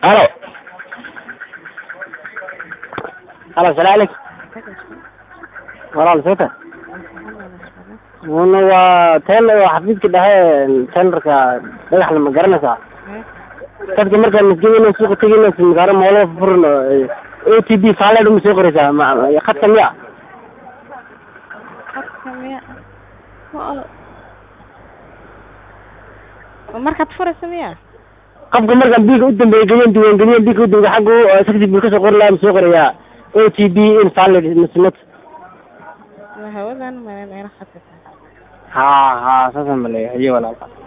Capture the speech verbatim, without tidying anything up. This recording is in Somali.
Halo. Halo, السلام عليكم. walaal seeta wana waa teen xafiiska dhexe tenderka dhagaxna ma garanaysaa dadka markaan masjidina suuqa tegayna magaalo moolo furno O T P faaleed uma soo qoraysaa ma khadka miya khadka miya markaad furaysa miya qofka markaan biilka u dambeeyay gelin diiwaan gelin biilka u dambeeyay xaggu sakti biilka soo qori lahaa soo qorayaa O T P invalid misnot hawadan ma meena khadka ha ha saasan ma leeyahay walaal